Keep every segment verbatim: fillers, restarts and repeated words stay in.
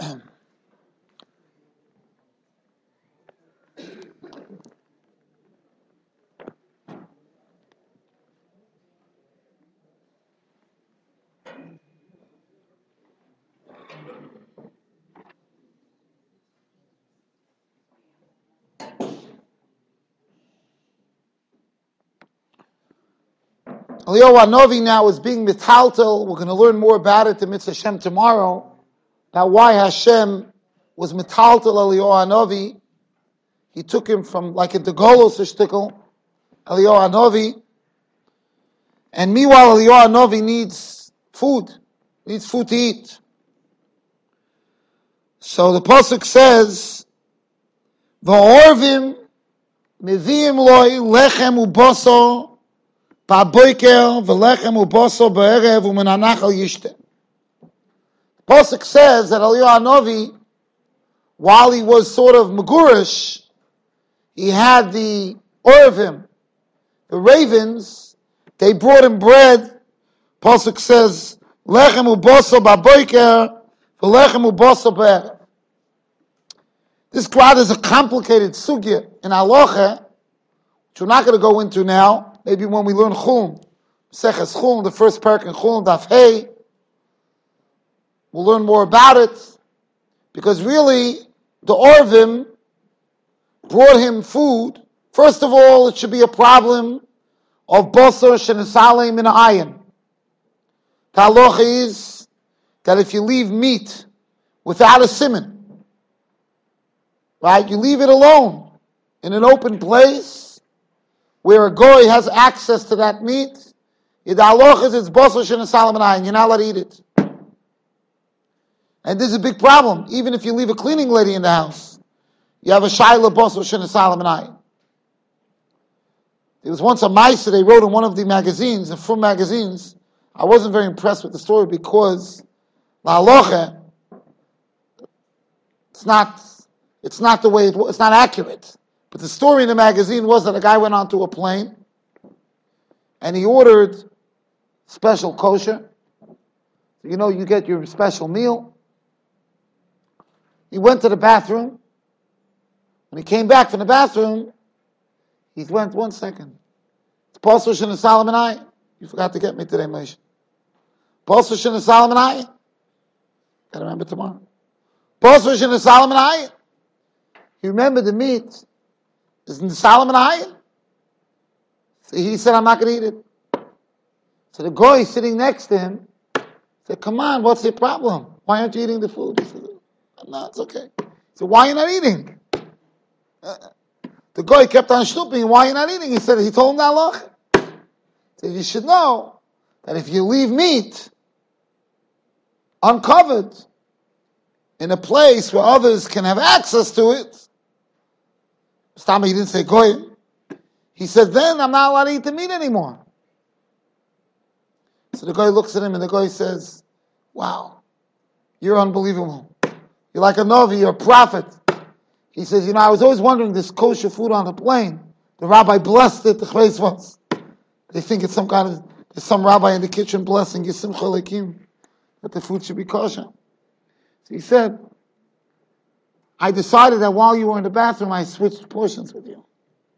Eliyahu Hanavi now is being metaltel. We're going to learn more about it in Mitzvah Hashem tomorrow. Now, why Hashem was metaltel Eliyahu Hanavi? He took him from like into Golos Ishtikal, Eliyahu Hanavi. And meanwhile, Eliyahu Hanavi needs food, needs food to eat. So the pasuk says, "Va'orvim meviim loy lechem uboso." The pasuk says that Eliyahu Hanavi, while he was sort of megurish, he had the orvim, the ravens. They brought him bread. Pasuk says, "Lechem uboso ba'boiker, v'lechem uboso ba'erev." This quad is a complicated sugya in halacha, which we're not going to go into now. Maybe when we learn Chulm, Seches Chulm, the first parak in Chulm, Daf Hey, we'll learn more about it. Because really, the Orvim brought him food. First of all, it should be a problem of Bosor Shenesalem in Ayin. The halacha is that if you leave meat without a siman, right, you leave it alone in an open place, where a goy has access to that meat, the halacha is it's bosor shenesalem in ayin. You're not allowed to eat it. And this is a big problem. Even if you leave a cleaning lady in the house, you have a shaila bosor shenesalem in ayin. There was once a Maisa they wrote in one of the magazines, the Frum magazines. I wasn't very impressed with the story because the halacha, it's not, it's not the way it, it's not accurate. But the story in the magazine was that a guy went onto a plane and he ordered special kosher. You know, you get your special meal. He went to the bathroom. When he came back from the bathroom, he went, one second. It's Pasuk Shin Solomon I. You forgot to get me today, Moshe. Pasuk Shin Solomon I. Gotta remember tomorrow. Pasuk Shin Solomon I. You remember the meat is in the Solomon Ayin. So he said, I'm not going to eat it. So the guy sitting next to him said, come on, what's your problem? Why aren't you eating the food? He said, no, it's okay. He said, why are you not eating? Uh, the guy kept on stooping, why are you not eating? He said, he told him that loch. He said, you should know that if you leave meat uncovered in a place where others can have access to it, Stama, he didn't say goy. He said, then I'm not allowed to eat the meat anymore. So the guy looks at him and the guy says, wow, you're unbelievable. You're like a Novi, you're a prophet. He says, you know, I was always wondering this kosher food on the plane. The rabbi blessed it, the chveis was. They think it's some kind of, there's some rabbi in the kitchen blessing Yisimcha Lekim, that the food should be kosher. So he said, I decided that while you were in the bathroom, I switched portions with you.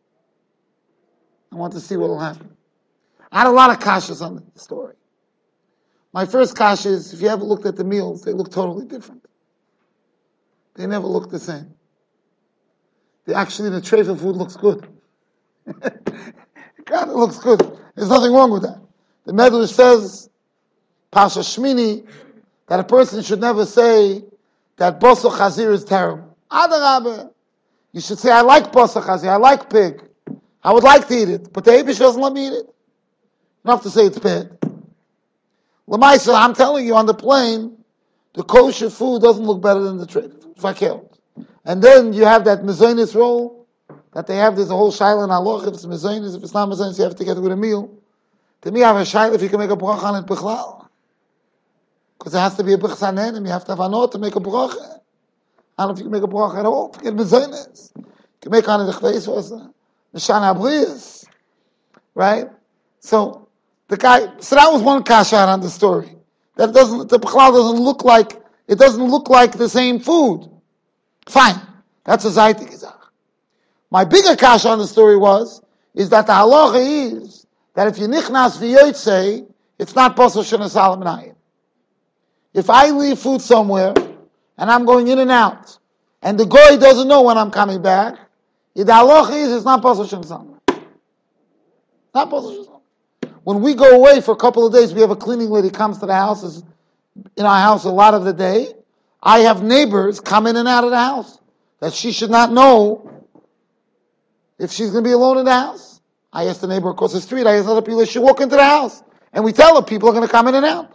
I want to see what will happen. I had a lot of kashas on the story. My first kasha is, if you ever looked at the meals, they look totally different. They never look the same. They actually, the tray of food looks good. It kind of looks good. There's nothing wrong with that. The Medrash says, Pasha Shmini, that a person should never say that boso chazir is terrible. Adarabah. You should say, I like boso chazir, I like pig. I would like to eat it, but the Eibush doesn't let me eat it. You don't have to say it's bad. Lamaisa, I'm telling you, on the plane, the kosher food doesn't look better than the trade. Fakelt. And then you have that mezainis roll that they have. There's a whole shaila in halacha. If it's mezainis, if it's not mezainis, you have to get it with a meal. To me, I have a shaila if you can make a bracha on it bichlal, because it has to be a b'chsanen, and you have to have anot to make a bracha. I don't know if you can make a bracha at all. Forget mezainis. You can make on it the chveis was the shana abriyas, right? So the guy. So that was one kasha on the story. That doesn't. The bichlal doesn't look like it doesn't look like the same food. Fine. That's a zaytik izach. My bigger kasha on the story was, is that the halacha is, that if you nichnas v'yotzei, it's not posel shena salam nayim. If I leave food somewhere, and I'm going in and out, and the goy doesn't know when I'm coming back, the halacha is, it's not posel shena salam nayim. Not posel shena salam nayim. When we go away for a couple of days, we have a cleaning lady comes to the house, is in our house a lot of the day. I have neighbors come in and out of the house, that she should not know if she's going to be alone in the house. I asked the neighbor across the street, I asked other people, she walk into the house. And we tell her people are going to come in and out.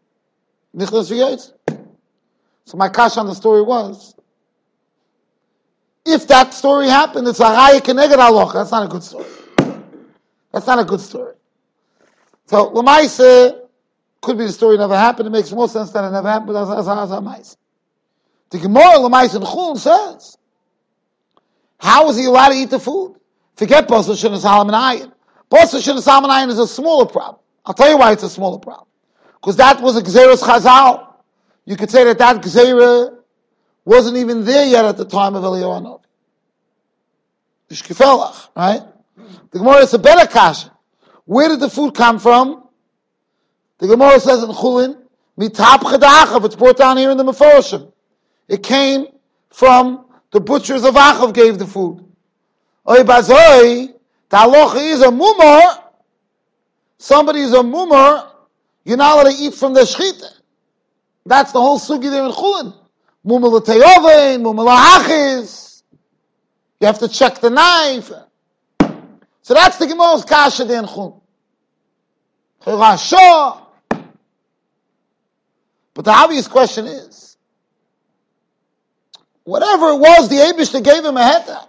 So my kasha on the story was, if that story happened, it's a raya keneged halacha. That's not a good story. That's not a good story. So l'maisa, could be the story never happened. It makes more sense that it never happened, but that's a l'maisa. The Gemara l'maisa in Chulin says, how is he allowed to eat the food? Forget posel shena salam nayim. Posel shena salam nayim is a smaller problem. I'll tell you why it's a smaller problem. Because that was a gzeiras chazal. You could say that that gzeira wasn't even there yet at the time of Eliyahu Hanavi. Ishkifelach, right? The Gemara is a better kasha. Where did the food come from? The Gemara says in Chulin, mitap chadachav. It's brought down here in the Meforshim. It came from the butchers of Achav gave the food. Oy bazoi, the halacha is a mumar. Somebody is a mumar, you're not allowed to eat from the shchita. That's the whole sugi there in Chulin. Mumar l'teyovein, mumar l'hachis. You have to check the knife. So that's the Gemara's kasha there in Chulin. But the obvious question is, whatever it was, the Eibishter gave him a heta.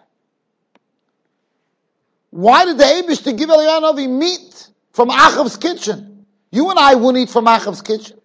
Why did the Eibishter give Eliyahu Hanavi meat from Achav's kitchen? You and I wouldn't eat from Achav's kitchen.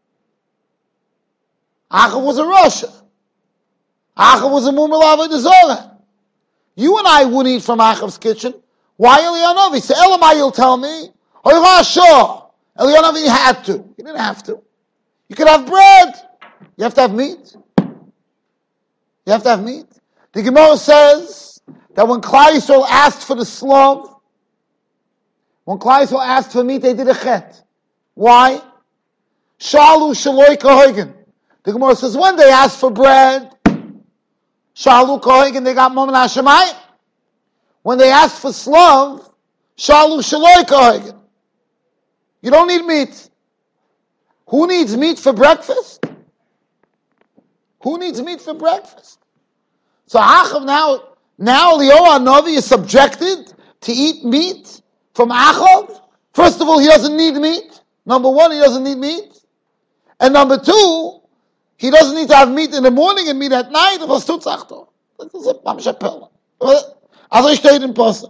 Achav was a Rasha. Achav was a Mumar l'Avodah Zorah. You and I wouldn't eat from Achav's kitchen. Why Eliyahu Hanavi? So Elamai, you'll tell me, Oy Rasha. Eliyahu Hanavi had to. He didn't have to. You could have bread. You have to have meat. You have to have meat. The Gemara says that when Klal Yisrael asked for the slav, when Klal Yisrael asked for meat, they did a chet. Why? Shalu shaloi kahoigen. The Gemara says when they asked for bread, shalu kahoigen, they got momen hashemayim. When they asked for slav, shalu shaloi kahoigen. You don't need meat. Who needs meat for breakfast? Who needs meat for breakfast? So Achav now, now Eliyahu Hanavi is subjected to eat meat from Achav. First of all, he doesn't need meat. Number one, he doesn't need meat. And number two, he doesn't need to have meat in the morning and meat at night. Was tut sagt er? Das ist ein Mamshapel. Also ich steht in Posse.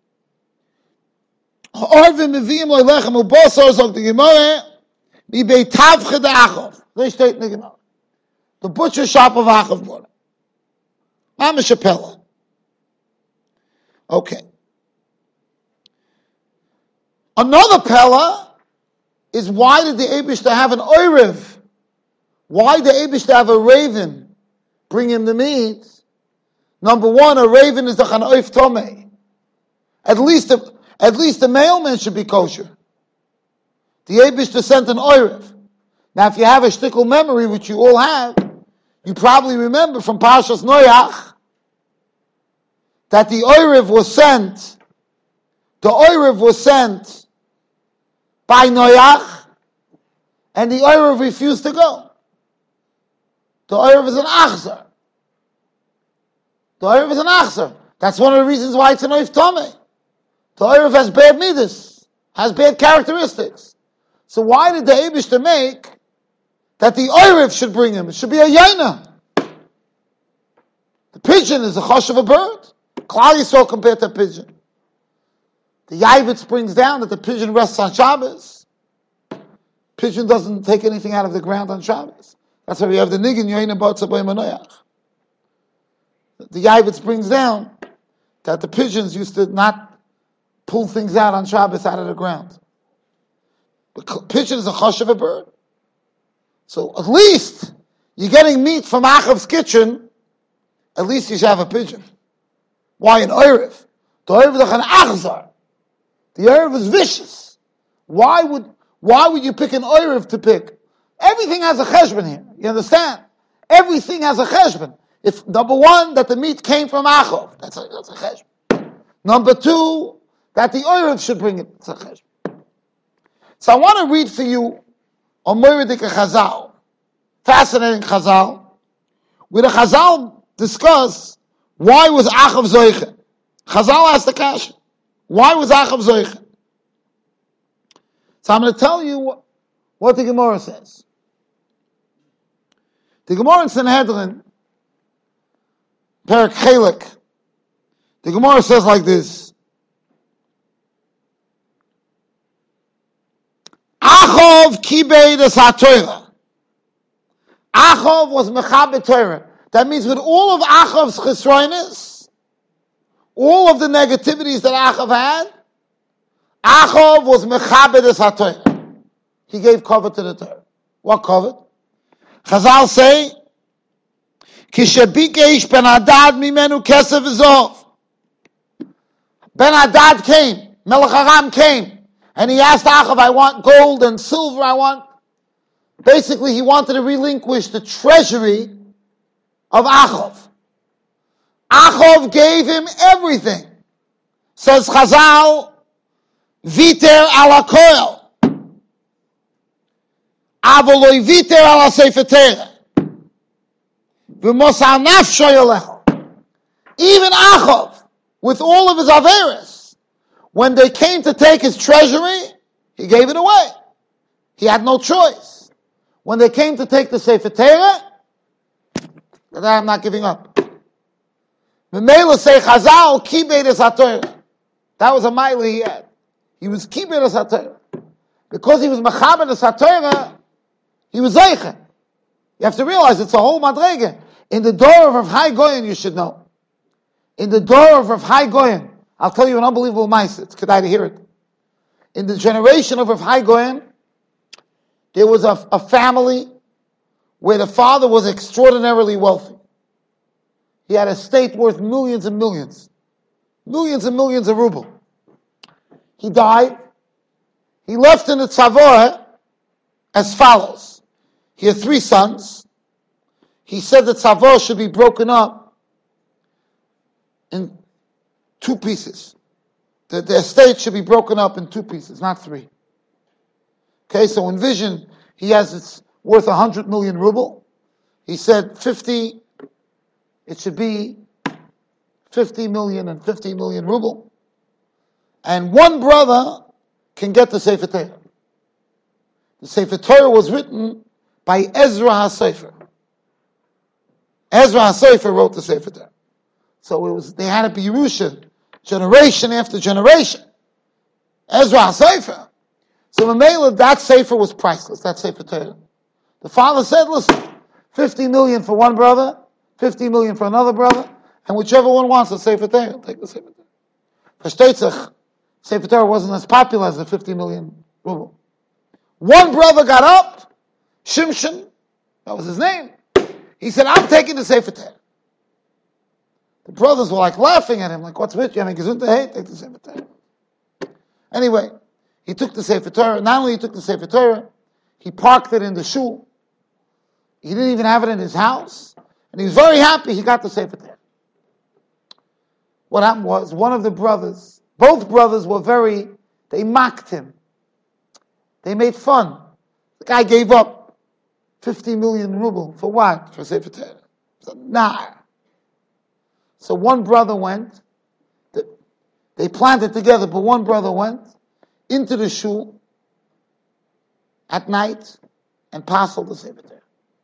Orvim meviim lo lechem ubosor, sagt die Gemara, mi beitavche de Achav. Das steht in der Gemara. The butcher shop of Achav bought it. Mamshapel. Okay. Another pella is why did the Eibishter have an oirev? Why did the Eibishter have a raven bring him the meat? Number one, a raven is the chanoif tomei. At least, a, at least the mailman should be kosher. The Eibishter sent an oirev. Now, if you have a shtickle memory, which you all have, you probably remember from Parshas Noach that the oirev was sent. The oirev was sent by Noach, and the oirev refused to go. The oirev is an achzer. The oirev is an achzer. That's one of the reasons why it's an oif tomei. The oirev has bad midas, has bad characteristics. So why did the Eibishter make that the oirev should bring him? It should be a yaina. The pigeon is a chosh of a bird. Klal Yisrael compared to a pigeon. The Yavitz brings down that the pigeon rests on Shabbos. Pigeon doesn't take anything out of the ground on Shabbos. That's why we have the Nigin Yoina Botza B'Yom Noach. The Yavitz brings down that the pigeons used to not pull things out on Shabbos out of the ground. But pigeon is a chosh of a bird. So at least You're getting meat from Achav's kitchen, at least you should have a pigeon. Why an Erev? The Erev is an Achzar. The Erev is vicious. Why would why would you pick an Erev to pick? Everything has a cheshbon here. You understand? Everything has a cheshbon. If number one, that the meat came from Achav, that's a, that's a cheshbon. Number two, that the Erev should bring it, it's a cheshbon. So I want to read for you a Moiridik Chazal, fascinating Chazal, where the Chazal discuss why was Achav Zoiche. Chazal asked the question, why was Achav Zoiche? So I'm going to tell you what, what the Gemara says. The Gemara in Sanhedrin, Perek Chelik, the Gemara says like this: Achov kibei des haTorah. Achov was mechabed Torah. That means with all of Achav's chesroinus, all of the negativities that Achav had, Achov was mechabed des haTorah. He gave cover to the Torah. What cover? Chazal say, Kishabikesh Ben Hadad mimenu kesef v'zov. Ben Hadad came, Melech Aram came, and he asked Achav, I want gold and silver, I want... Basically, he wanted to relinquish the treasury of Achav. Achav gave him everything. Says Chazal, Viter ala koel. Avoloi viter ala sefer Torah. V'mosar nafsho yolecho. Even Achav, with all of his averis, when they came to take his treasury, he gave it away. He had no choice. When they came to take the sefer Torah, that I'm not giving up. Memela say Chazal kibei des haTorah. That was a mile he had. He was kibei des haTorah. Because he was mechaber des haTorah, he was zeichen. You have to realize it's a whole madrege. In the door of Rav Hai Goyen, you should know. In the door of Rav Hai Goyen, I'll tell you an unbelievable mice. It's good to hear it. In the generation of Rav Hai Goyen, there was a, a family where the father was extraordinarily wealthy. He had a estate worth millions and millions. Millions and millions of ruble. He died. He left in the tzavor as follows. He had three sons. He said that tzavor should be broken up in two pieces. The, the estate should be broken up in two pieces, not three. Okay, so envision he has it's worth a hundred million ruble. He said fifty, it should be fifty million and fifty million ruble. And one brother can get the Sefer Torah. The Sefer Torah was written by Ezra HaSefer. Ezra HaSefer wrote the Sefer Torah. So it was, they had to be Yerusha, generation after generation. Ezra HaSefer. So Mamela, that Sefer was priceless, that Sefer Torah. The father said, listen, fifty million for one brother, fifty million for another brother, and whichever one wants the Sefer Torah, take the Sefer Torah. Versteht sich, Sefer Torah wasn't as popular as the fifty million ruble. One brother got up, Shimshon, that was his name. He said, I'm taking the Sefer Torah. The brothers were like laughing at him, like, what's with you? I mean, Gesundheit, take the Sefer Torah. Anyway, he took the Sefer Torah. Not only he took the Sefer Torah, he parked it in the shul. He didn't even have it in his house. And he was very happy he got the Sefer Torah. What happened was, one of the brothers, both brothers were very, they mocked him. They made fun. The guy gave up fifty million ruble. For what? For Sefer Torah. So, nah. So one brother went, they planted together, but one brother went into the shul at night and parceled the Sefer Torah.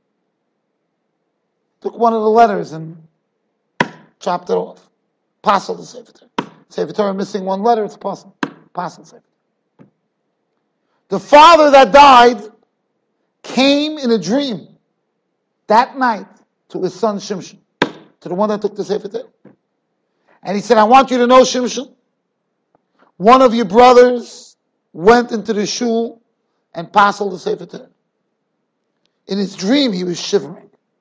Took one of the letters and chopped it off. Parceled the Sefer Torah. Sefer Torah missing one letter, it's parcel. Parcel Sefer Torah. The father that died came in a dream that night to his son Shimshon, to the one that took the Sefer Torah. And he said, I want you to know, Shimshon, one of your brothers went into the shul and parceled the Sefer Torah. In his dream, he was shivering.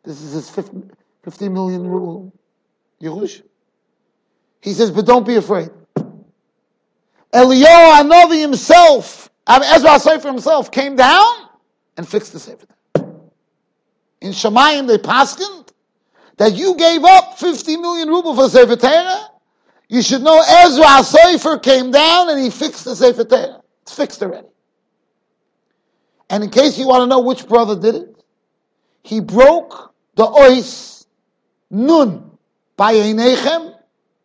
This is his fifty, fifty million ruble Yerush. He says, but don't be afraid. Eliyahu Hanavi himself, Ezra HaSofer himself, came down and fixed the Sefer Torah. In Shemayim they paskened that you gave up fifty million ruble for Sefer Torah. You should know Ezra HaSofer came down and he fixed the Sefer Torah. It's fixed already. And in case you want to know which brother did it, he broke the ois nun by Einechem,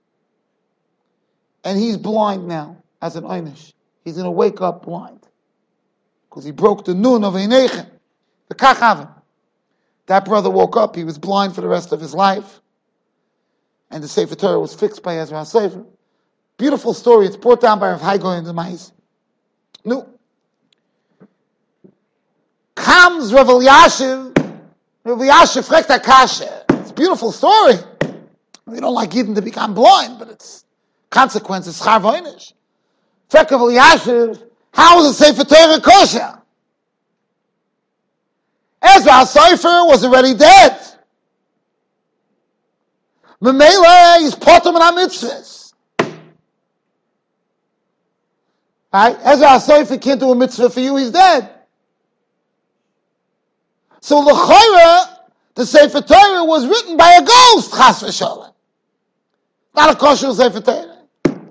and he's blind now as an einish. He's going to wake up blind because he broke the nun of Einechem. The kachavim. That brother woke up. He was blind for the rest of his life, and the Sefer Torah was fixed by Ezra HaSofer. Beautiful story. It's brought down by Rav Hai Goyen de Mais. No. Comes Rav Elyashiv. Rav Elyashiv fragt Akasha. It's a beautiful story. We don't like Yidden to become blind, but it's consequences. Schar v'oinish. Fragt Rav Elyashiv, how is the Sefer Torah kosher? Ezra HaSofer was already dead. Memela is potem and mitzvahs. Right? Ezra HaSofer can't do a mitzvah for you, he's dead. So l'chayra, the Sefer Torah was written by a ghost, chas v'sholem. Not a kosher Sefer Torah.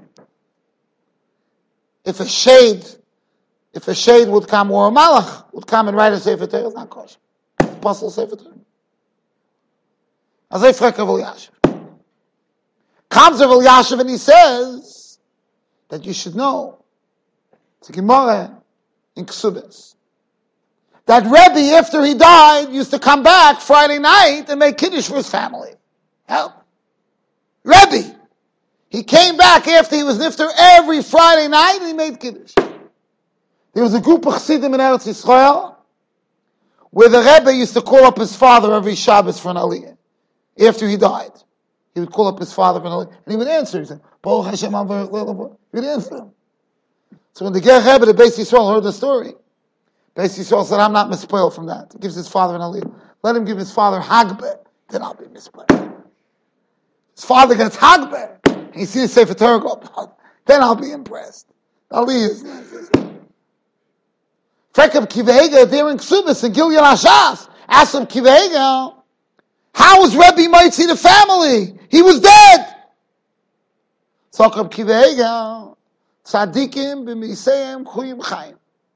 If a shade, if a shade would come, or a malach would come and write a Sefer Torah, it's not kosher. It's apostle Sefer Torah. As I frek Rav Elyashiv. Comes Rav Elyashiv and he says that you should know, it's a Gemara in Ksubis, that Rebbe, after he died, used to come back Friday night and make Kiddush for his family. Help. Rebbe. He came back after he was nifter every Friday night and he made Kiddush. There was a group of Chassidim in Eretz Yisrael where the Rebbe used to call up his father every Shabbos for an Aliyah. After he died, he would call up his father for an Aliyah. And he would answer. He said, Baruch Hashem, he would answer him. So when the Ger Rebbe, the Beis Yisrael, heard the story, Beis Yisrael said, I'm not mispoiled from that. He gives his father an Aliyah. Let him give his father Hagbeh, then I'll be mispoiled. His father gets Hagbeh, and he sees Sefer Torah go up, then I'll be impressed. Aliyah is nice. Frekab Kivega, there in Ksubis, in Gilead Hashas, asked him, Kivega, how was Rebbe Mitzi the family? He was dead. Tzokab Kivega, Tzadikim b'miseim chuyim chayim.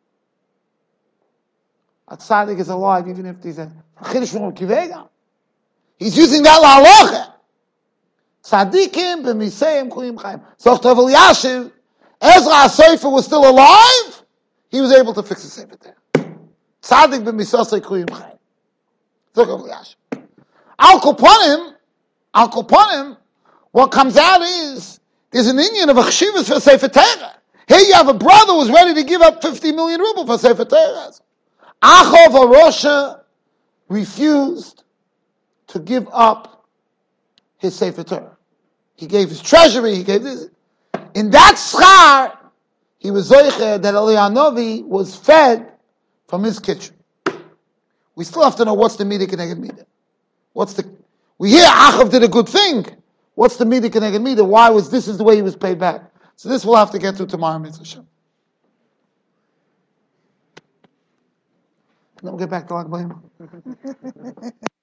A tzaddik is alive even if he's a chiddush from Kivega. He's using that la'alocha. Tzadikim b'miseim chuyim chayim. Tzok Rav Elyashiv, Ezra HaSofer was still alive. He was able to fix the Sefer Torah. Tzaddik b'misasei chuyim chayim. Tzok Rav Elyashiv. Al Koponim, Al Koponim, what comes out is there's an Indian of a chshivas for Sefer Torah. Here you have a brother who's ready to give up fifty million ruble for Sefer Torah. Achov Arosha refused to give up his Sefer Torah. He gave his treasury, he gave this. In that schar, he was zoiche that Eliyahu Hanavi was fed from his kitchen. We still have to know what's the midah keneged midah. What's the, we hear Achav did a good thing. What's the midah keneged midah? Why was this is the way he was paid back? So this we'll have to get to tomorrow, Mitzvah Shem. Then we'll get back to Lag B'Omer.